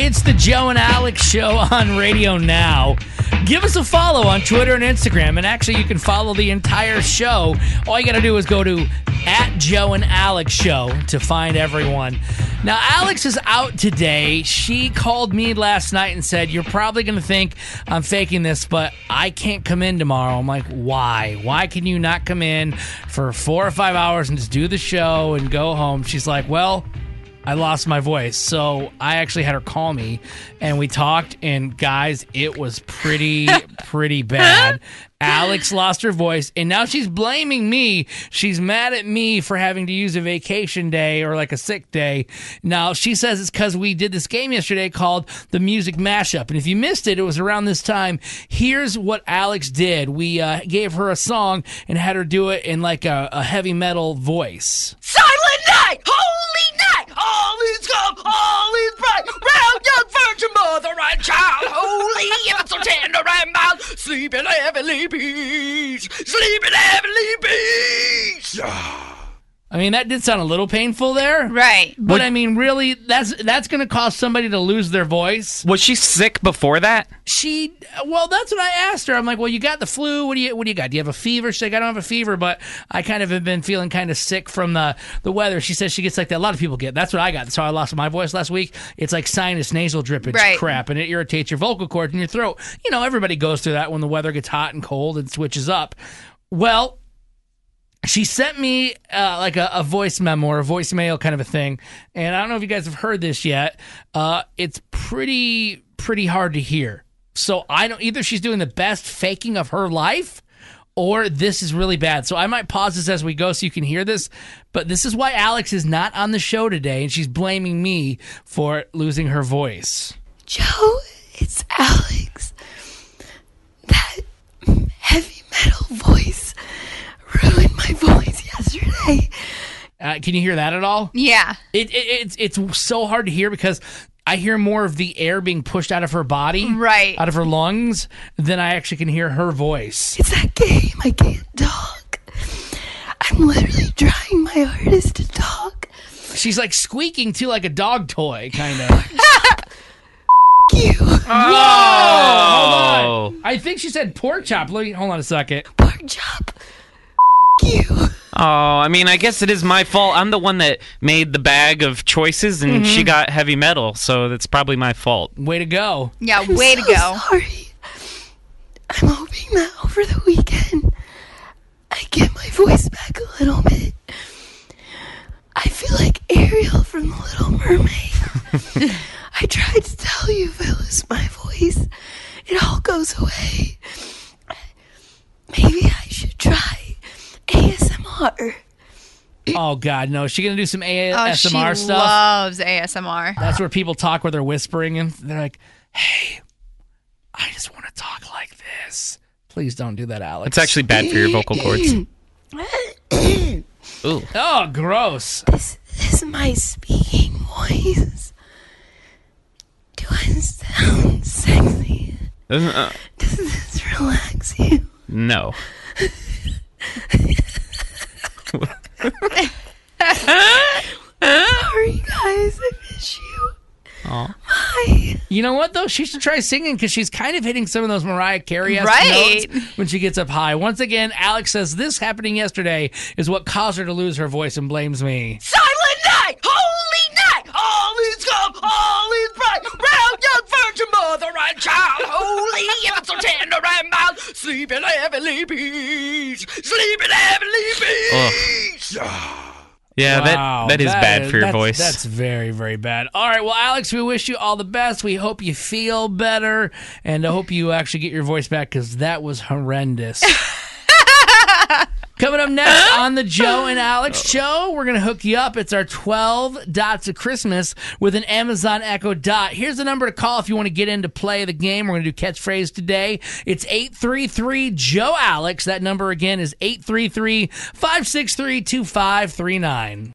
It's the Joe and Alex Show on Radio Now. Give us a follow on Twitter and Instagram, and actually you can follow the entire show. All you got to do is go to @Joe and Alex Show to find everyone. Now, Alex is out today. She called me last night and said, you're probably going to think I'm faking this, but I can't come in tomorrow. I'm like, why? Why can you not come in for 4 or 5 hours and just do the show and go home? She's like, well, I lost my voice. So I actually had her call me and we talked, and guys, it was pretty bad. Alex lost her voice, and now she's blaming me. She's mad at me for having to use a vacation day or like a sick day. Now, she says it's because we did this game yesterday called the Music Mashup. And if you missed it, it was around this time. Here's what Alex did. We gave her a song and had her do it in like a heavy metal voice. Silent night, holy night, all is calm, all is bright, round young virgin mother and child, holy, ever so tender and mild, sleep in heavenly peace, sleep in heavenly peace. I mean, that did sound a little painful there. Right. But I mean, really, that's going to cause somebody to lose their voice. Was she sick before that? Well, that's what I asked her. I'm like, well, you got the flu. What do you got? Do you have a fever? She's like, I don't have a fever, but I kind of have been feeling kind of sick from the weather. She says she gets like that. A lot of people get. That's what I got. That's how I lost my voice last week. It's like sinus nasal drippage crap, and it irritates your vocal cords and your throat. You know, everybody goes through that when the weather gets hot and cold and switches up. Well, she sent me like a voice memo or a voicemail kind of a thing, and I don't know if you guys have heard this yet. It's pretty hard to hear. So I don't either. She's doing the best faking of her life, or this is really bad. So I might pause this as we go so you can hear this. But this is why Alex is not on the show today, and she's blaming me for losing her voice. Joe, it's Alex. That heavy metal voice ruined my voice yesterday. Can you hear that at all? Yeah. It's so hard to hear because I hear more of the air being pushed out of her body, out of her lungs, than I actually can hear her voice. It's that game. I can't talk. I'm literally trying my hardest to talk. She's like squeaking too, like a dog toy, kind of. You. Whoa! Hold on. I think she said pork chop. Hold on a second. Pork chop. You. Oh, I mean, I guess it is my fault. I'm the one that made the bag of choices, and she got heavy metal, so that's probably my fault. Way to go. Yeah, I'm way so to go. Sorry. I'm hoping that over the weekend I get my voice back a little bit. I feel like Ariel from The Little Mermaid. I tried to tell you if I lose my voice, it all goes away. Maybe I should try ASMR. Oh, God, no. Is she going to do some ASMR she stuff? Loves ASMR. That's where people talk where they're whispering and they're like, hey, I just want to talk like this. Please don't do that, Alex. It's actually bad for your vocal cords. Ooh. Oh, gross. This is my speaking voice. Do I sound sexy? Does this relax you? No. Sorry, guys. I miss you. Aw. Bye. You know what, though? She should try singing because she's kind of hitting some of those Mariah Carey-esque notes when she gets up high. Once again, Alex says this happening yesterday is what caused her to lose her voice and blames me. Silent night, holy night, all is calm, all is bright, round young virgin mother and child, holy, ever so tender and mild, sleep in heavenly peace, sleep in heavenly peace. Yeah, Wow, that is bad for your voice. That's very, very bad. All right, well, Alex, we wish you all the best. We hope you feel better, and I hope you actually get your voice back because that was horrendous. Coming up next on the Joe and Alex Show, we're going to hook you up. It's our 12 Dots of Christmas with an Amazon Echo Dot. Here's the number to call if you want to get in to play the game. We're going to do catchphrase today. It's 833-JOE-ALEX. That number again is 833-563-2539.